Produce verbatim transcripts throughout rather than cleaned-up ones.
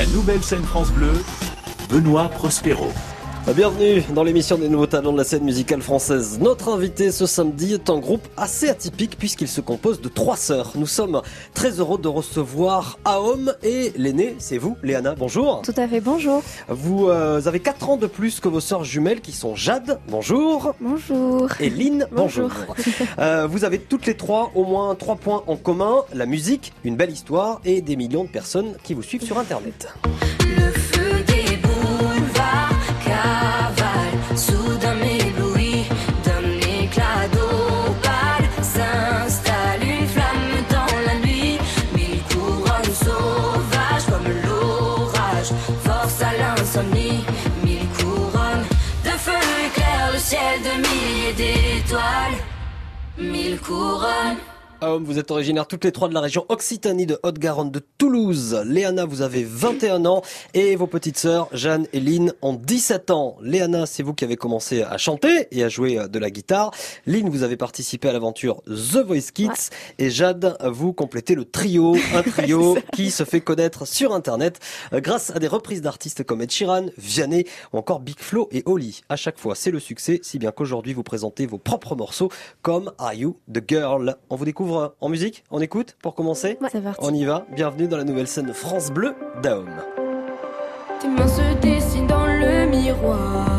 La nouvelle scène France Bleu, Benoît Prospero. Bienvenue dans l'émission des nouveaux talents de la scène musicale française. Notre invité ce samedi est un groupe assez atypique puisqu'il se compose de trois sœurs. Nous sommes très heureux de recevoir Aom et l'aînée, c'est vous, Léana, bonjour. Tout à fait, bonjour. Vous euh, avez quatre ans de plus que vos sœurs jumelles qui sont Jade, bonjour. Bonjour. Et Lynn, bonjour. bonjour. euh, vous avez toutes les trois au moins trois points en commun, la musique, une belle histoire et des millions de personnes qui vous suivent sur Internet. Le feu des boulevards cavale, soudain m'éblouit, donne l'éclat d'opale, s'installe une flamme dans la nuit, mille couronnes sauvages comme l'orage, force à l'insomnie, mille couronnes de feu éclairent le ciel de milliers d'étoiles, mille couronnes. Aom, vous êtes originaire toutes les trois de la région Occitanie de Haute-Garonne de Toulouse. Léana, vous avez vingt et un ans et vos petites sœurs Jeanne et Lynn ont dix-sept ans. Léana, c'est vous qui avez commencé à chanter et à jouer de la guitare. Lynn, vous avez participé à l'aventure The Voice Kids. Ouais. Et Jade, vous complétez le trio, un trio qui se fait connaître sur Internet grâce à des reprises d'artistes comme Ed Sheeran, Vianney ou encore Big Flo et Oli. À chaque fois, c'est le succès, si bien qu'aujourd'hui vous présentez vos propres morceaux comme Are You the Girl. On vous découvre en musique, on écoute pour commencer. Ouais, c'est parti. On y va, bienvenue dans la nouvelle scène France Bleu d'Aom. Tes mains se dessinent dans le miroir,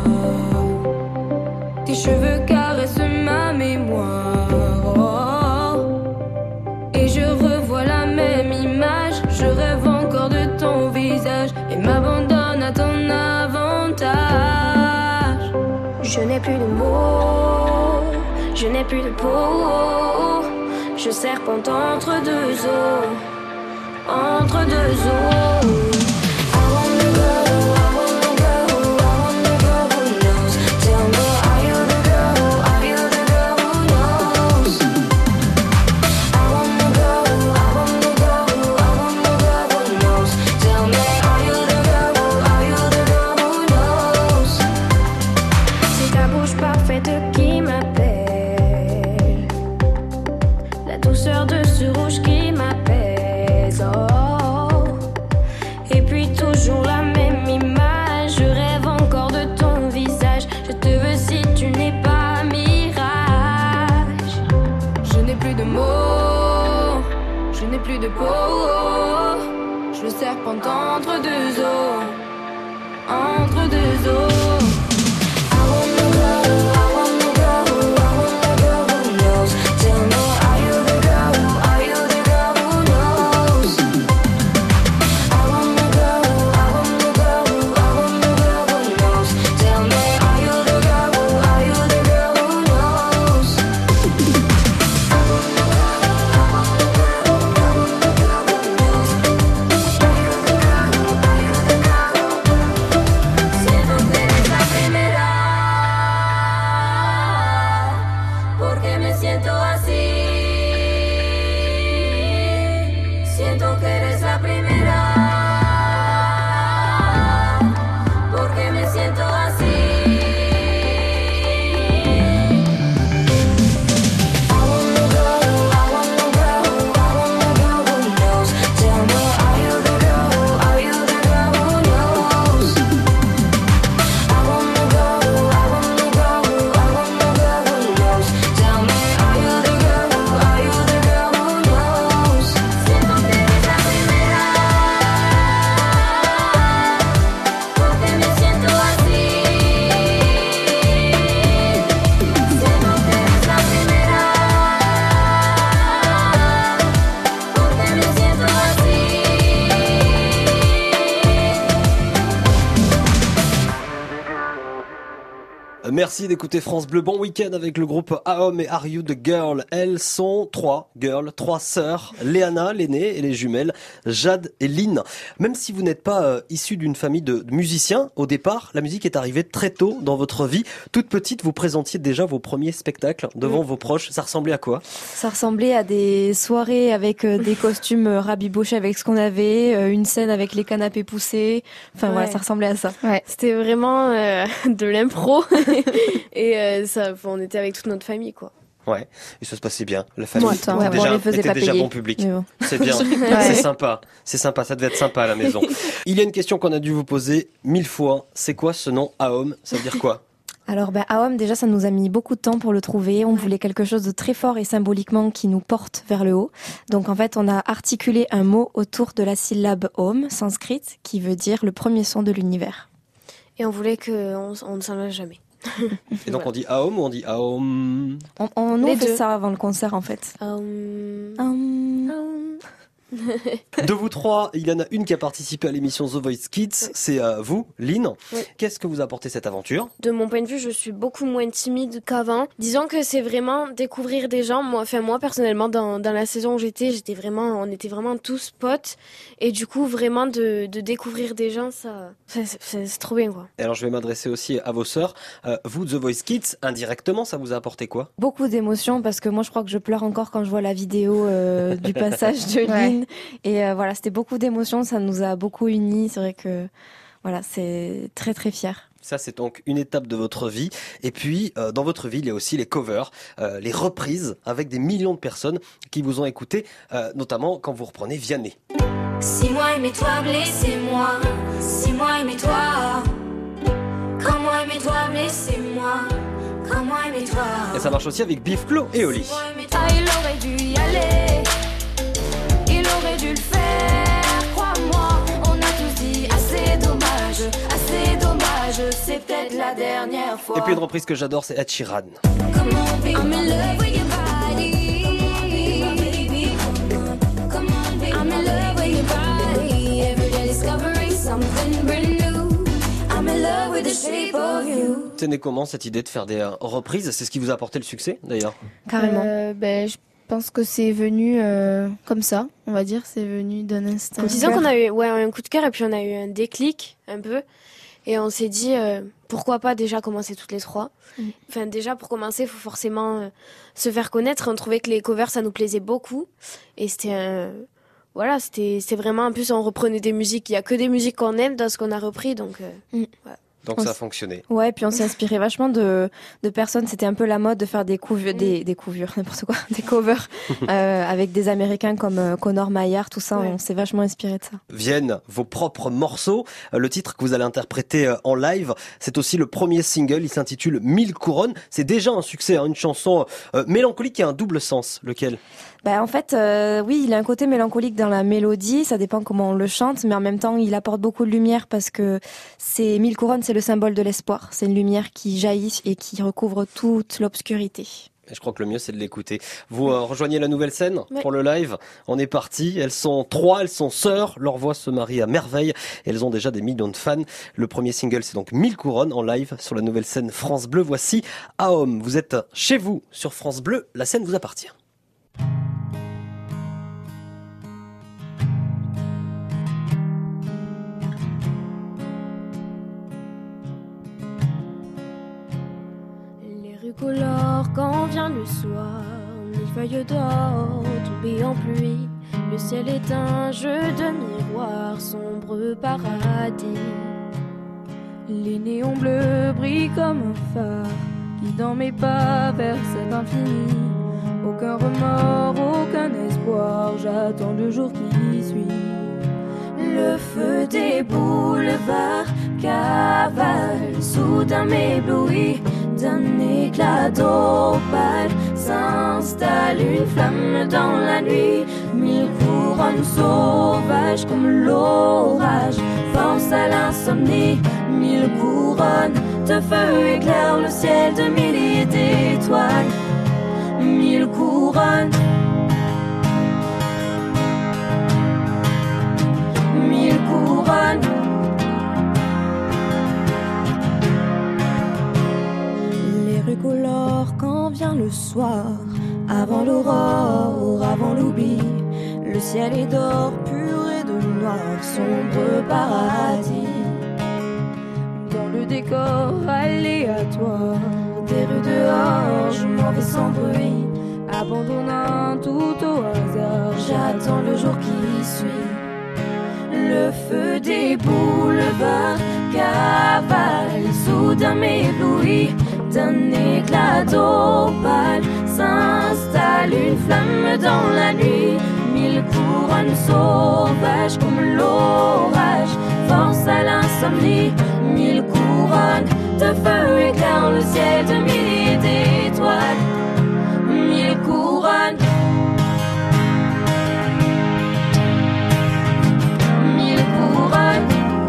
tes cheveux caressent ma mémoire, oh. Et je revois la même image, je rêve encore de ton visage et m'abandonne à ton avantage. Je n'ai plus de mots, je n'ai plus de peau, je serpente entre deux eaux, entre deux eaux. De peau, je serpente entre deux eaux, entre deux eaux. Merci d'écouter France Bleu. Bon week-end avec le groupe Aom et Are You the Girl. Elles sont trois girls, trois sœurs. Léana, l'aînée, et les jumelles Jade et Lynn. Même si vous n'êtes pas euh, issus d'une famille de musiciens, au départ, la musique est arrivée très tôt dans votre vie. Toute petite, vous présentiez déjà vos premiers spectacles devant mmh. vos proches. Ça ressemblait à quoi ? Ça ressemblait à des soirées avec euh, des costumes euh, rabibochés avec ce qu'on avait, euh, une scène avec les canapés poussés. Enfin ouais. voilà, ça ressemblait à ça. Ouais, c'était vraiment euh, de l'impro. Et euh, ça, on était avec toute notre famille, quoi. Ouais, et ça se passait bien. La famille Ouais, était ouais, déjà, bon, on les faisait était pas déjà payer. bon public. Mais bon. C'est bien, Ouais. c'est sympa. C'est sympa, ça devait être sympa à la maison. Il y a une question qu'on a dû vous poser mille fois. C'est quoi ce nom Aom? Ça veut dire quoi? Alors, ben, Aom, déjà, ça nous a mis beaucoup de temps pour le trouver. On voulait quelque chose de très fort et symboliquement qui nous porte vers le haut. Donc, en fait, on a articulé un mot autour de la syllabe Om, sanscrite, qui veut dire le premier son de l'univers. Et on voulait qu'on on ne s'en lasse jamais. Et donc on dit Aom ou on dit Aom? On, on, nous, Les on fait deux. ça avant le concert, en fait. Um, Aom. um. De vous trois, il y en a une qui a participé à l'émission The Voice Kids. C'est euh, vous, Lynn. Oui. Qu'est-ce que vous apportez cette aventure? De mon point de vue, je suis beaucoup moins timide qu'avant. Disons que c'est vraiment découvrir des gens. Moi, enfin moi personnellement, dans, dans la saison où j'étais, j'étais vraiment, on était vraiment tous potes. Et du coup, vraiment de, de découvrir des gens, ça, ça c'est, c'est trop bien quoi. Et alors je vais m'adresser aussi à vos sœurs. Euh, vous, The Voice Kids, indirectement, ça vous a apporté quoi? Beaucoup d'émotions parce que moi, je crois que je pleure encore quand je vois la vidéo euh, du passage de Lynn. Et euh, voilà, c'était beaucoup d'émotions. Ça nous a beaucoup unis. C'est vrai que voilà, c'est très très fier. Ça, c'est donc une étape de votre vie. Et puis, euh, dans votre vie, il y a aussi les covers, euh, les reprises avec des millions de personnes qui vous ont écouté, euh, notamment quand vous reprenez Vianney. Si moi aimais-toi, blessez-moi. Si moi aimais-toi. Quand moi aimais-toi, blessez-moi. Quand moi aimais-toi. Et ça marche aussi avec Biff Clo et Oli. Si moi aimais-toi, il aurait dû y aller. Il aurait dû le faire, crois-moi. On a tous dit assez dommage, assez dommage. C'est peut-être la dernière fois. Et puis une reprise que j'adore, c'est Ed Sheeran. Come on, baby. I'm in love with your body. Come on, baby. I'm in love with your body. Every day discovering something brand new. I'm in love with the shape of you. C'est né comment cette idée de faire des euh, reprises? C'est ce qui vous a apporté le succès d'ailleurs? Carrément. Euh, ben, je pense que c'est venu euh, comme ça, on va dire. C'est venu d'un instinct. Disons qu'on a eu ouais, un coup de cœur et puis on a eu un déclic un peu. Et on s'est dit, euh, pourquoi pas déjà commencer toutes les trois. Mm. Enfin, déjà, pour commencer, il faut forcément euh, se faire connaître. On trouvait que les covers, ça nous plaisait beaucoup. Et c'était un... Voilà, c'était, c'était vraiment... En plus, on reprenait des musiques. Il n'y a que des musiques qu'on aime dans ce qu'on a repris. Donc, euh, Mm. voilà. Donc On ça a s- fonctionné. Ouais, puis on s'est inspiré vachement de, de personnes. C'était un peu la mode de faire des couves, des, des couvures, n'importe quoi, des covers euh, avec des Américains comme euh, Connor Maillard, tout ça. Ouais. On s'est vachement inspiré de ça. Viennent vos propres morceaux. Euh, Le titre que vous allez interpréter euh, en live, c'est aussi le premier single. Il s'intitule Mille couronnes. C'est déjà un succès, hein, une chanson euh, mélancolique qui a un double sens. Lequel? Bah, en fait, euh, oui, il a un côté mélancolique dans la mélodie. Ça dépend comment on le chante, mais en même temps, il apporte beaucoup de lumière parce que c'est mille couronnes, c'est le symbole de l'espoir. C'est une lumière qui jaillit et qui recouvre toute l'obscurité. Et je crois que le mieux, c'est de l'écouter. Vous euh, rejoignez la nouvelle scène Ouais. pour le live. On est parti. Elles sont trois, elles sont sœurs. Leurs voix se marient à merveille. Et elles ont déjà des millions de fans. Le premier single, c'est donc Mille couronnes en live sur la nouvelle scène France Bleu. Voici Aom. Vous êtes chez vous sur France Bleu. La scène vous appartient. Les rues colorent quand vient le soir. Les feuilles d'or tombées en pluie. Le ciel est un jeu de miroirs, sombre paradis. Les néons bleus brillent comme un phare, guidant mes pas vers cet infini. Aucun remords, aucun espoir, j'attends le jour qui suit. Le feu des boulevards cavale, soudain m'éblouit. D'un éclat d'opale s'installe une flamme dans la nuit. Mille couronnes sauvages comme l'orage force à l'insomnie. Mille couronnes de feu éclairent le ciel de milliers d'étoiles. Mille couronnes, mille couronnes. Les rues colorent quand vient le soir, avant l'aurore, avant l'oubli. Le ciel est d'or pur et de noir, sombre paradis. Dans le décor aléatoire des rues dehors, je m'en vais sans bruit, abandonnant tout au hasard. J'attends le jour qui suit. Le feu des boulevards cavale, soudain m'éblouit. D'un éclat d'opale s'installe une flamme dans la nuit. Mille couronnes sauvages comme l'orage, force à l'insomnie. Mille couronnes de feu éclairent le ciel de milliers d'étoiles. Mille couronnes, mille couronnes.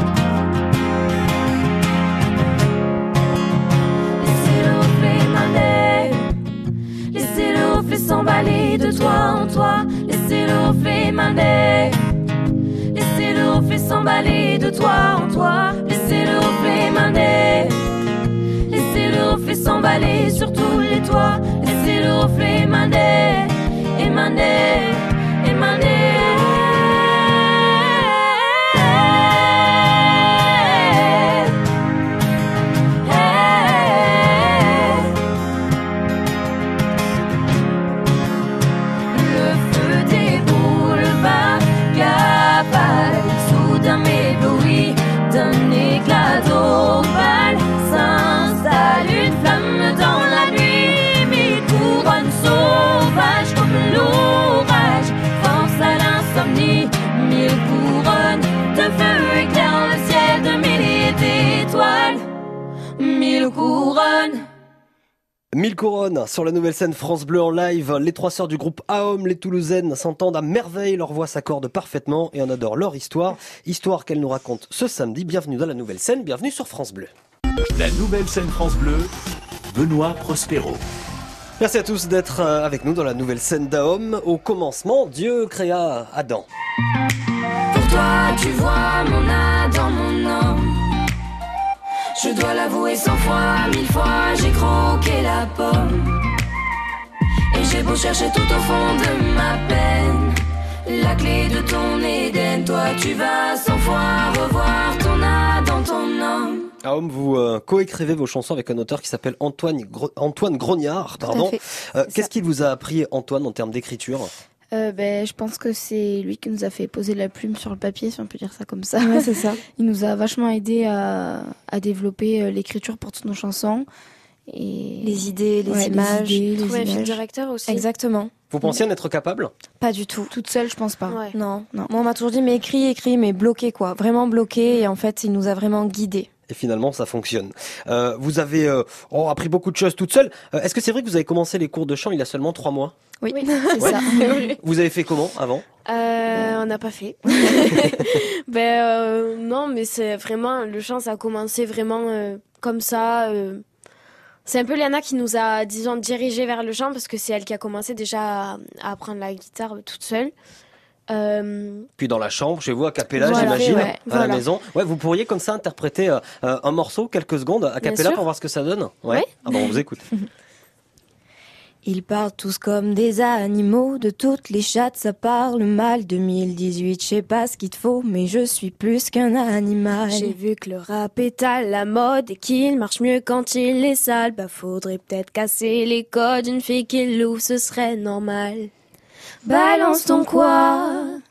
Laissez le reflet émaner, laissez le reflet s'emballer de toi en toi. Laissez le reflet émaner, laissez le reflet s'emballer de toi en toi. Laissez le reflet émaner, laissez le reflet s'emballer sur tous les toits. Laissez le reflet émaner, émaner, émaner. Le feu des boulevards cavale, soudain m'éblouit d'un éclat d'opale. S'installe une flamme dans la nuit. Mille couronnes sauvages comme l'orage, force à l'insomnie. Mille couronnes de feu éclairent le ciel de milliers d'étoiles. Mille couronnes. Mille couronnes sur la nouvelle scène France Bleu en live. Les trois sœurs du groupe AOM, les Toulousaines, s'entendent à merveille. Leurs voix s'accordent parfaitement et on adore leur histoire. Histoire qu'elles nous racontent ce samedi. Bienvenue dans la nouvelle scène, bienvenue sur France Bleu. La nouvelle scène France Bleu, Benoît Prospero. Merci à tous d'être avec nous dans la nouvelle scène d'AOM. Au commencement, Dieu créa Adam. Pour toi, tu vois mon Adam, mon homme. Je dois l'avouer cent fois, mille fois, j'ai croqué la pomme. Et j'ai beau chercher tout au fond de ma peine la clé de ton Éden, toi tu vas cent fois revoir ton Adam, ton homme. AOM, vous euh, coécrivez vos chansons avec un auteur qui s'appelle Antoine, Gro- Antoine Grognard. Pardon. Euh, qu'est-ce qu'il vous a appris, Antoine, en termes d'écriture ? Euh, ben, je pense que c'est lui qui nous a fait poser la plume sur le papier, si on peut dire ça comme ça. Ouais, c'est ça. Il nous a vachement aidé à, à développer euh, l'écriture pour toutes nos chansons. Et... Les idées, les Ouais, images. les idées, les Trouver un fil images. directeur aussi. Exactement. Vous pensiez en être capable ? Pas du tout. Toute seule, je pense pas. Ouais. Non. Non. Moi, on m'a toujours dit, mais écris, écris, mais bloqué, quoi. Vraiment bloqué. Et en fait, il nous a vraiment guidés. Et finalement, ça fonctionne. Euh, vous avez euh, oh, appris beaucoup de choses toute seule. Euh, est-ce que c'est vrai que vous avez commencé les cours de chant il y a seulement trois mois ? Oui, Oui. c'est Ouais. ça. Vous avez fait comment avant ? Euh, on n'a pas fait. ben euh, non, mais c'est vraiment le chant, ça a commencé vraiment euh, comme ça. Euh, c'est un peu Léana qui nous a, disons, dirigé vers le chant parce que c'est elle qui a commencé déjà à, à apprendre la guitare toute seule. Euh, Puis dans la chambre, chez vous, à cappella, Voilà, j'imagine, ouais, à voilà. la maison. Ouais, vous pourriez comme ça interpréter euh, euh, un morceau, quelques secondes, à Bien cappella sûr. pour voir ce que ça donne. Ouais. Ah bon, on vous écoute. Ils parlent tous comme des animaux, de toutes les chattes ça parle mal. deux mille dix-huit, je sais pas ce qu'il te faut, mais je suis plus qu'un animal. J'ai vu que le rap est à la mode et qu'il marche mieux quand il est sale. Bah faudrait peut-être casser les codes, une fille qui l'ouvre, ce serait normal. Balance ton quoi.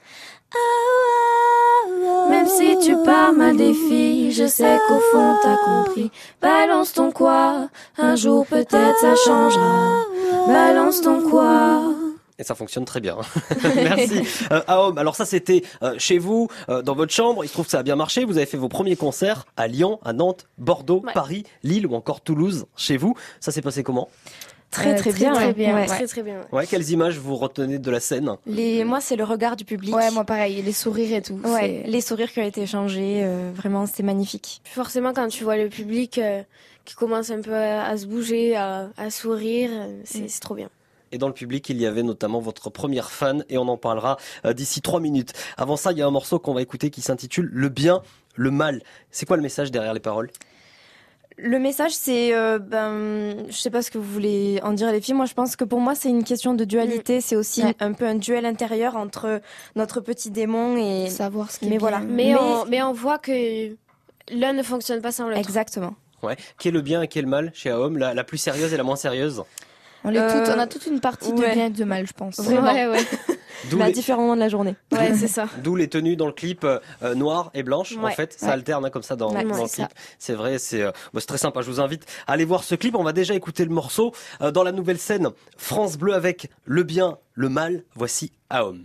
Même si tu parles mal des filles, je sais qu'au fond t'as compris. Balance ton quoi, un jour peut-être ça changera. Balance ton quoi. Et ça fonctionne très bien. Merci. Euh, Aom, alors ça c'était euh, chez vous, euh, dans votre chambre. Il se trouve que ça a bien marché. Vous avez fait vos premiers concerts à Lyon, à Nantes, Bordeaux, Ouais. Paris, Lille ou encore Toulouse. Chez vous, ça s'est passé comment ? Très, Euh, très, très, bien. très ouais. bien, Ouais. Très très bien. Ouais, quelles images vous retenez de la scène ? Les, moi, c'est le regard du public. Ouais, moi pareil, les sourires et tout. Ouais, c'est- les sourires qui ont été échangés, euh, vraiment, c'était magnifique. Puis forcément, quand tu vois le public euh, qui commence un peu à, à se bouger, à, à sourire, euh, c'est c'est trop bien. Et dans le public, il y avait notamment votre première fan et on en parlera euh, d'ici trois minutes. Avant ça, il y a un morceau qu'on va écouter qui s'intitule Le bien, le mal. C'est quoi le message derrière les paroles ? Le message, c'est, euh, ben, je sais pas ce que vous voulez en dire les filles. Moi, je pense que pour moi, c'est une question de dualité. C'est aussi Ouais. un peu un duel intérieur entre notre petit démon et. Savoir ce qui Mais est voilà. bien. Mais, Mais- On, mais on voit que l'un ne fonctionne pas sans l'autre. Exactement. Ouais. Qui est le bien et qui est le mal chez Aom, la, la plus sérieuse et la moins sérieuse ? On, est Euh, toutes- on a toute une partie ouais. de bien et de mal, je pense. Vraiment. Ouais, ouais. D'où Mais à les, différents moments de la journée. Ouais, c'est ça. d'où les tenues dans le clip euh, euh, noires et blanches. En Ouais. fait, ça Ouais. alterne hein, comme ça dans, Ouais, dans le c'est clip. C'est vrai, c'est, euh, bah, c'est très sympa. Je vous invite à aller voir ce clip. On va déjà écouter le morceau euh, dans la nouvelle scène France Bleu avec le bien, le mal. Voici Aom.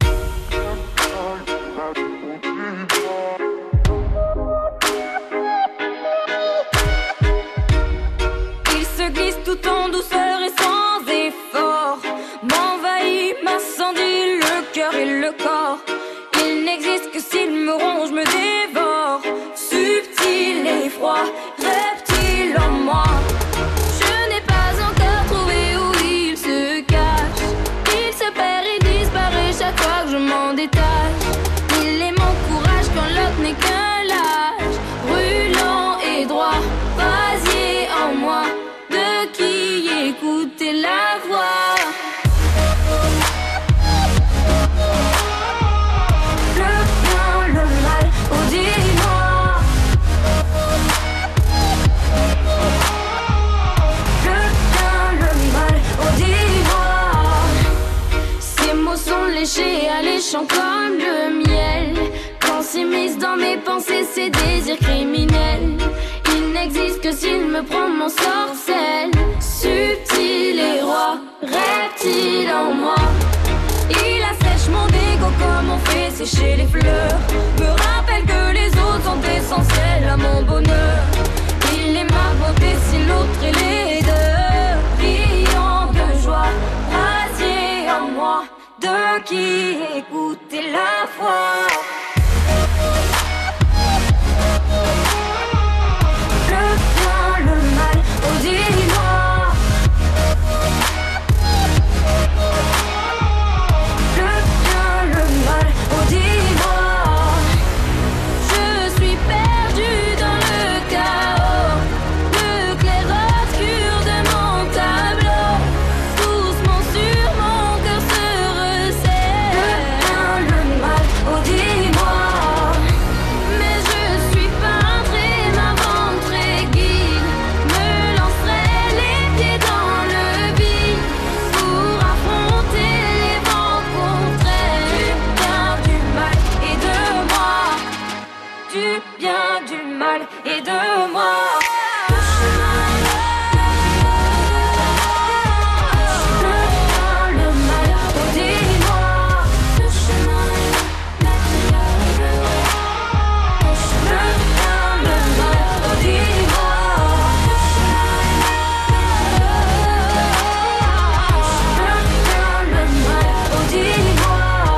Il se glisse tout en douceur et sans effort, m'envahit, m'incendie le cœur et le corps. Il n'existe que s'il me ronge, me dévore. Subtil et froid, reptile en moi. Je n'ai pas encore trouvé où il se cache. Il se perd et disparaît chaque fois que je m'en détache. Il est mon courage quand l'autre n'est qu'un lâche. Brûlant et droit, brasier en moi, de qui écouter la voix. Le bien, le mal, oh dis-moi. Le bien, le mal, oh dis-moi. Ces mots sont léchés, alléchants comme le miel. Quand s'immiscent dans mes pensées ces désirs criminels. Il n'existe que s'il me prend mon sorcelle. Subtil et roi, reptile en moi. Il assèche mon dégo comme on fait sécher les fleurs. Me rappelle que les autres sont essentiels à mon bonheur. Il est ma beauté si l'autre est laideur. Brillant de joie, brasier en moi, de qui écouter la foi. Le bien, le mal, oh dis-moi. Le bien, le mal, oh dis-moi. Je suis perdue dans le chaos, le clair-obscur de mon tableau. Doucement sur mon cœur se resserre. Le bien, le mal, oh dis-moi. Mais je suis peintre et ma ventre est guide. Me lancerai les pieds dans le vide pour affronter les vents contraires. Du bien, du mal et de moi. Du bien, du mal et de moi. Le bien, le mal, oh dis-moi. Le bien, le mal, oh dis-moi. Le bien, le mal, oh dis-moi.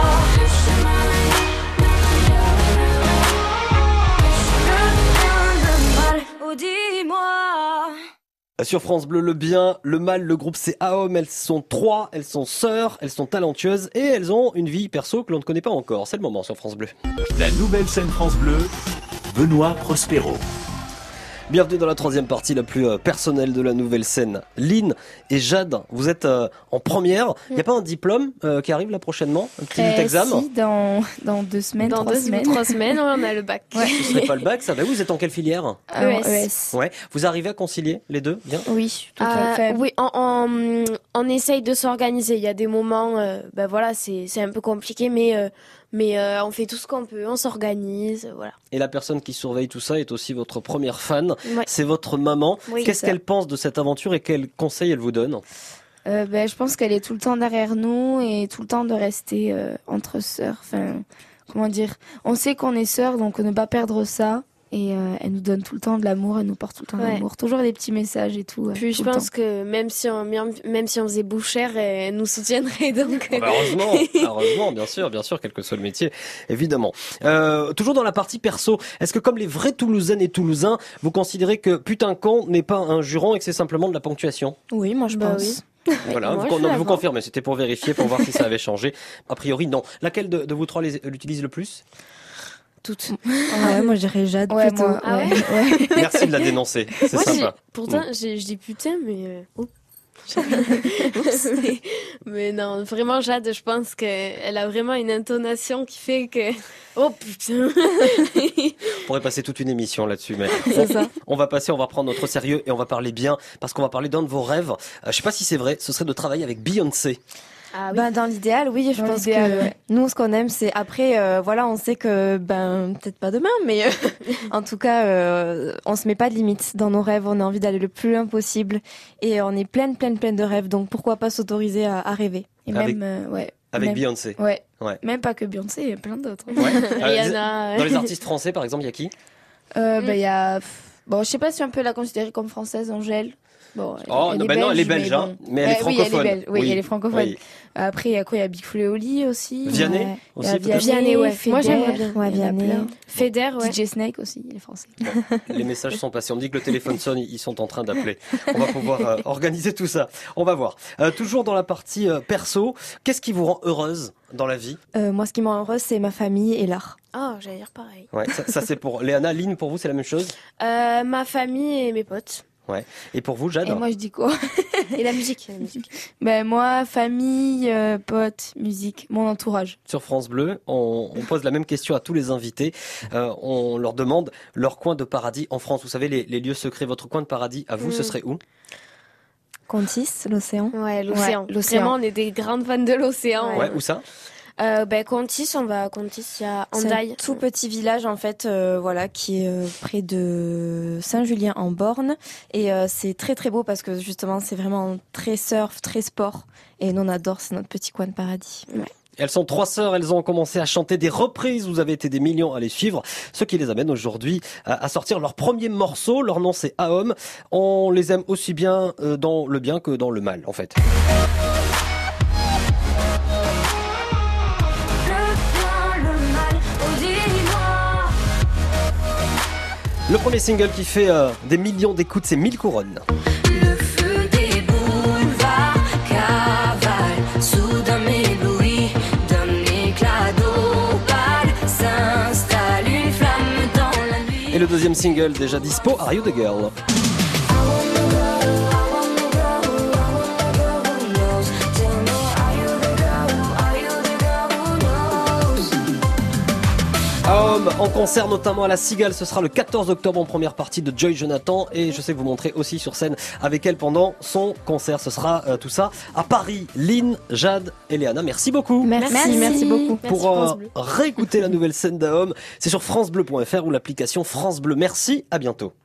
Le bien, le mal, oh dis-moi. Sur France Bleu, le bien, le mal, le groupe c'est Aom. Elles sont trois, elles sont sœurs, elles sont talentueuses et elles ont une vie perso que l'on ne connaît pas encore. C'est le moment sur France Bleu. La nouvelle scène France Bleu, Benoît Prospero. Bienvenue dans la troisième partie la plus euh, personnelle de la nouvelle scène. Lynn et Jade, vous êtes euh, en première. Il n'y a pas un diplôme euh, qui arrive là prochainement? Un petit Euh, examen? si, dans, dans deux semaines, Dans trois deux semaines. trois semaines, on a le bac. Ouais. Ce serait pas le bac, ça. Ben, vous êtes en quelle filière? En E S. E S. Ouais. Vous arrivez à concilier les deux? Bien. Oui, tout Euh, à fait. oui, on, on, on essaye de s'organiser. Il y a des moments, euh, ben voilà, c'est c'est un peu compliqué, mais euh, mais euh, on fait tout ce qu'on peut, on s'organise, voilà. Et la personne qui surveille tout ça est aussi votre première fan. Ouais. C'est votre maman. Oui, Qu'est-ce c'est ça. qu'elle pense de cette aventure et quels conseils elle vous donne? Euh, ben, je pense qu'elle est tout le temps derrière nous et tout le temps de rester euh, entre sœurs. Enfin, comment dire? On sait qu'on est sœurs, donc ne pas perdre ça. Et euh, elle nous donne tout le temps de l'amour, elle nous porte tout le temps Ouais. l'amour. Toujours des petits messages et tout. euh, Puis tout je le pense temps. que même si on même si on faisait bouchère, elle nous soutiendrait donc. Ah bah heureusement, heureusement, bien sûr, bien sûr, quel que soit le métier, évidemment. Euh, toujours dans la partie perso, est-ce que comme les vrais Toulousaines et Toulousains, vous considérez que putain con n'est pas un juron et que c'est simplement de la ponctuation? Oui, moi je Bah pense. oui. Voilà, moi, vous, je con- suis non, vous d'accord. confirmez, c'était pour vérifier, pour voir si ça avait changé. A priori, non. Laquelle de, de vous trois les- l'utilise le plus? Toutes. Ouais, moi je dirais Jade Ouais, plutôt. moi, Ah ouais ouais, ouais. Merci de la dénoncer, c'est Moi, j'ai- sympa. pourtant, j'ai- je dis putain, mais. euh, oh. mais, mais non, vraiment, Jade, je pense qu'elle a vraiment une intonation qui fait que. Oh putain! On pourrait passer toute une émission là-dessus, mais C'est ça. on va passer, on va prendre notre sérieux et on va parler bien parce qu'on va parler d'un de vos rêves. Euh, je sais pas si c'est vrai, ce serait de travailler avec Beyoncé. Ah oui. Ben, dans l'idéal, oui, je Dans pense l'idéal, que ouais. nous, ce qu'on aime, c'est après, euh, voilà, on sait que, ben, peut-être pas demain, mais euh, en tout cas, euh, on se met pas de limites dans nos rêves. On a envie d'aller le plus loin possible et on est pleine, pleine, pleine de rêves. Donc, pourquoi pas s'autoriser à, à rêver? Et Avec- même, euh, ouais. Avec même, Beyoncé. Ouais. Ouais. Même pas que Beyoncé, il y a plein d'autres. Ouais. Euh, Rihanna. Dans les artistes français, par exemple, il y a qui? Euh, Mm. bah, il y a, bon, je sais pas si on peut la considérer comme française, Angèle. Bon, elle- Oh, elle non, est ben non, elle est belge, belge, mais hein, bon. mais elle est Ouais, oui, francophone. elle est belge. Oui, Oui. elle est francophone. Oui. Après, il y a quoi? Il y a Big Flo et Oli aussi. Vianney Ouais. aussi, Il y a peut-être. Vianney, ouais. Feder, Moi, j'aimerais bien. Ouais, il y en a Vianney. plein. Feder, ouais. D J Snake aussi, il est français. Les messages sont passés. On me dit que le téléphone sonne, ils sont en train d'appeler. On va pouvoir euh, organiser tout ça. On va voir. Euh, toujours dans la partie euh, perso, qu'est-ce qui vous rend heureuse dans la vie? Euh, moi, ce qui me rend heureuse, c'est ma famille et l'art. Oh, j'allais dire pareil. Ouais, ça, ça c'est pour Léana. Lynn, pour vous, c'est la même chose? Euh, ma famille et mes potes. Et pour vous, Jade? Et moi, je dis quoi? Et la musique. La musique. Ben, moi, famille, euh, potes, musique, mon entourage. Sur France Bleu, on, on pose la même question à tous les invités. Euh, on leur demande leur coin de paradis en France. Vous savez, les, les lieux secrets, votre coin de paradis, à vous, Mm. ce serait où? Contis, l'océan. Ouais, l'océan. Ouais, l'océan. Vraiment, on est des grandes fans de l'océan. Ouais, où ça? Euh, ben, Contis, on va à Contis, il y a C'est Hendaye. un tout petit village en fait, euh, voilà, qui est euh, près de Saint-Julien en Borne et euh, c'est très très beau parce que justement c'est vraiment très surf, très sport et nous on adore, c'est notre petit coin de paradis. Elles sont trois sœurs, elles ont commencé à chanter des reprises, vous avez été des millions à les suivre, ce qui les amène aujourd'hui à, à sortir leur premier morceau, leur nom c'est Aom. On les aime aussi bien euh, dans le bien que dans le mal en fait. Le premier single qui fait euh, des millions d'écoutes, c'est Mille couronnes. Le feu des boulevards cavale, soudain m'éblouit d'un éclat d'opale, s'installe une flamme dans la nuit. Et le deuxième single déjà dispo, Are You The Girl? Aom en concert notamment à la Cigale, ce sera le quatorze octobre en première partie de Joy Jonathan et je sais vous montrer aussi sur scène avec elle pendant son concert. Ce sera euh, tout ça à Paris. Lynn, Jade et Léana, merci beaucoup. Merci, merci, Merci. beaucoup. Merci, Pour euh, France Bleu. réécouter la nouvelle scène d'Aom, c'est sur francebleu point f r ou l'application France Bleu. Merci, à bientôt.